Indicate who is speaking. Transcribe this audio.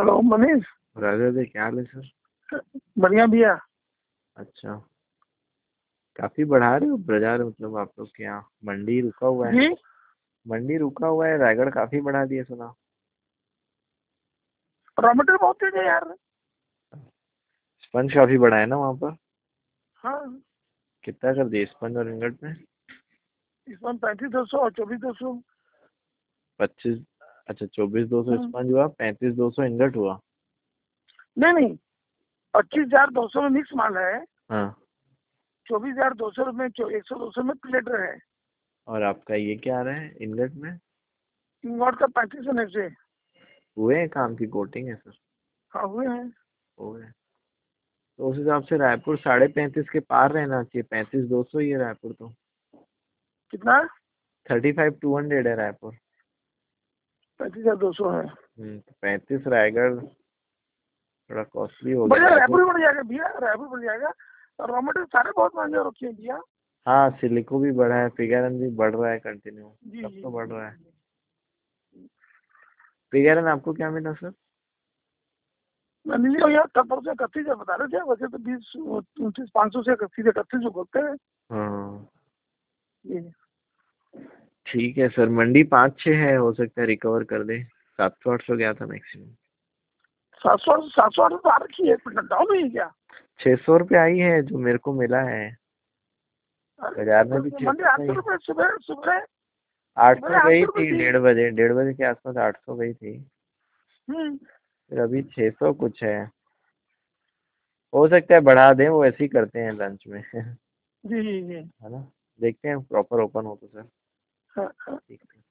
Speaker 1: Hello Manish.
Speaker 2: राजा क्या हाल है sir?
Speaker 1: बढ़िया भैया।
Speaker 2: अच्छा, काफी बढ़ा रहे हो बाजार, मतलब आप लोग के यहाँ मंडी रुका हुआ है?
Speaker 1: जी
Speaker 2: मंडी रुका हुआ है, रायगढ़ काफी बढ़ा दिया सुना।
Speaker 1: रॉ मटेरियल बहुत तेज है यार।
Speaker 2: स्पंज काफी बढ़ा है ना वहाँ पर?
Speaker 1: हाँ,
Speaker 2: कितना कर दिए स्पंज और इंगट में?
Speaker 1: इसमें 35,200 और 24,200।
Speaker 2: 25? अच्छा, 24,200
Speaker 1: हाँ।
Speaker 2: स्पंज हुआ, 35,200 इंगट हुआ।
Speaker 1: नहीं नहीं, 25,200 में मिक्स माल है।
Speaker 2: हाँ।
Speaker 1: 24,200 में 100-200 में प्लेट है।
Speaker 2: और आपका ये क्या आ रहा है इंगट में?
Speaker 1: इंगॉट का 35 होने से।
Speaker 2: हुए हैं काम की कोटिंग है सर?
Speaker 1: हाँ हुए हैं।
Speaker 2: हो गए। तो उस हिसाब से रायपुर 35.5 के पार रहना चाहिए, 35,200 ही है रायपुर तो।
Speaker 1: कितना?
Speaker 2: 35,200 है रायपुर।
Speaker 1: 35,200 है।
Speaker 2: तो 35 रायगढ़ थोड़ा कॉस्टली हो गया
Speaker 1: बढ़िया, रायपुर
Speaker 2: रायपुर।
Speaker 1: ही बढ़ जाएगा भैया, रायपुर बढ़ जाएगा। रॉ मटेरियल सारे बहुत महंगे हो रखे हैं भैया।
Speaker 2: हाँ, सिलिको भी बढ़ा है, पिगारन भी बढ़ रहा है कंटिन्यू,
Speaker 1: जी
Speaker 2: सब
Speaker 1: जी
Speaker 2: तो बढ़ रहा है।
Speaker 1: जी।
Speaker 2: पिगारन आपको क्या मिला सर?
Speaker 1: नहीं यार, तब से 31 बता रहे थे, वैसे तो 20-29-500 से 31 जो बोलते हैं।
Speaker 2: हाँ
Speaker 1: जी।
Speaker 2: ठीक है सर, मंडी 5-6 है, हो सकता है रिकवर कर दे। 700-800 गया था मैक्सिमम।
Speaker 1: 700 तो आ रखी है, डाउन हुई है क्या?
Speaker 2: 600 रुपये आई है जो मेरे को मिला है। बाजार में भी
Speaker 1: अरे मंडी
Speaker 2: 600 का ही
Speaker 1: 800
Speaker 2: है।
Speaker 1: रुपये सुबह सुबह।
Speaker 2: 800
Speaker 1: सुबह
Speaker 2: गई
Speaker 1: 800 रुपये
Speaker 2: थी,
Speaker 1: थी।
Speaker 2: 1:30 बजे के आसपास 800 गई थी।
Speaker 1: हम्म।
Speaker 2: फिर अभी 600 कुछ है। हो सकता है बढ़ा दें, वो ऐसे ही करते हैं लंच में है
Speaker 1: जी जी जी।
Speaker 2: ना। देखते हैं प्रॉपर ओपन हो तो सर।
Speaker 1: हाँ हाँ।
Speaker 2: ठीक है।